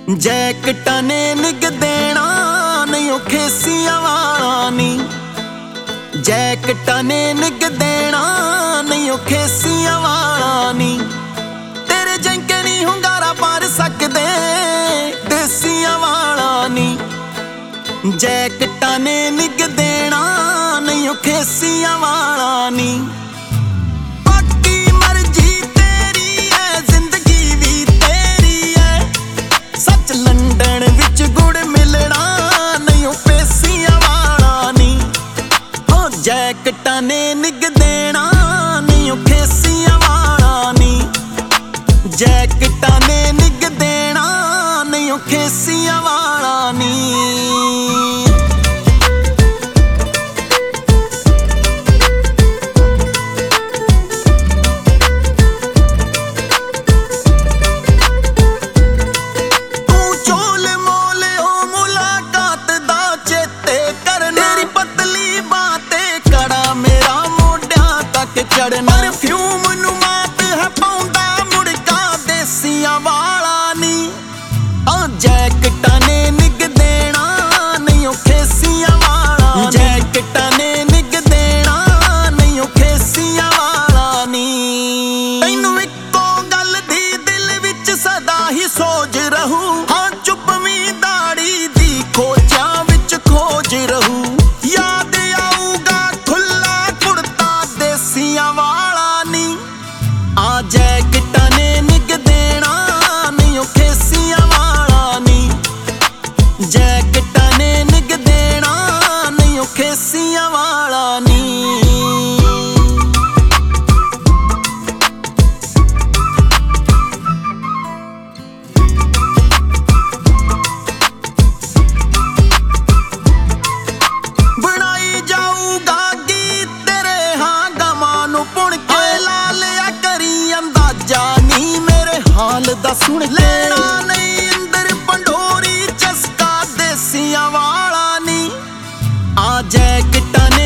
ਜੈਕਟਾਂ ਨੇ ਨਿੱਘ ਦੇਣਾ ਨਹੀਂ ਉਹ ਖੇਸੀਆਂ ਵਾਲਾ ਨੀ। ਜੈਕਟਾਂ ਨੇ ਨਿੱਘ ਦੇਣਾ ਨਹੀਂ ਉਹ ਖੇਸੀਆਂ ਵਾਲਾ ਨੀ। ਤੇਰੇ ਜੰਕੇ ਨਹੀਂ ਹੁੰਗਾਰਾ ਪਾਰ ਸਕਦੇ ਦੇਸੀਆਂ ਵਾਲਾ ਨੀ। ਜੈਕਟਾਂ ਨੇ ਨਿੱਘ ਦੇਣਾ ਨਹੀਂ ਉਹ ਖੇਸੀਆਂ ਵਾਲਾ ਨੀ। ਜੈਕਟਾਂ ਨੇ ਨਿੱਘ ਦੇਣਾ ਨਹੀਂ ਉਹ ਖੇਸੀਆਂ ਵਾਲਾ ਨੀ। ਜੈਕਟਾਂ ਨੇ ਨਿੱਘ ਦੇਣਾ ਨਹੀਂ ਉਹ ਖੇਸੀਆਂ ਵਾਲਾ ਨੀ। ਪਰਫਿਊਮ ਨੂੰ ਮਾਤ ਹੈ ਪਾਉਂਦਾ ਮੁੜਕਾ ਦੇਸੀਆਂ ਵਾਲਾ ਨੀ। ਜੈਕਟਾਂ ਨੇ ਨਿੱਘ ਦੇਣਾ ਨਹੀਂ ਉਹ ਖੇਸੀਆਂ ਵਾਲਾ। ਜੈਕਟਾਂ ਨੇ ਨਿੱਘ ਦੇਣਾ ਨਹੀਂ ਉਹ ਖੇਸੀਆਂ ਵਾਲਾ ਨੀ। ਤੈਨੂੰ ਇੱਕੋ ਗੱਲ ਦੀ ਦਿਲ ਵਿੱਚ ਸਦਾ ਹੀ ਸੋਚ ਰਹੂ। ਹਾਂ ਚੁੱਪਵੀਂ ਦਾੜੀ ਦੀ ਖੋਜਾਂ ਵਿੱਚ ਖੋਜ ਰਹੂ। ਯਾਦ ਆਊਗਾ ਖੁੱਲਾ ਕੁੜਤਾ ਦੇਸੀਆਂ ਵਾਲਾ ਨੀ। ਜੈਕਟਾਂ ਨੇ ਨਿੱਘ ਦੇਣਾ ਨਹੀਂ ਉਹ ਖੇਸੀਆਂ ਵਾਲਾ ਨੀ। ਜੈਕਟਾਂ ਨੇ ਨਿੱਘ ਦੇਣਾ ਨਹੀਂ ਉਹ ਖੇਸੀਆਂ ਵਾਲਾ ਨੀ। ਬਣਾਈ ਜਾਊਗਾ ਗੀਤ ਤੇਰੇ ਹਾਂ ਗਮਾਂ ਨੂੰ ਪੁਣ ਕੇ। ਲਾਲਿਆ ਕਰੀ ਅੰਦਾਜ਼ਾ ਨੀ ਮੇਰੇ ਹਾਲ ਦਾ ਸੁਣ ਲੈਣਾ ਨਹੀਂ ਅੰਦਰ ਪੰਡੋਰੀ ਚਸਕਾ ਦੇਸੀਆਂ ਵਾਲਾ ਨੀ। ਜੈਕਟਾਂ ਨੇ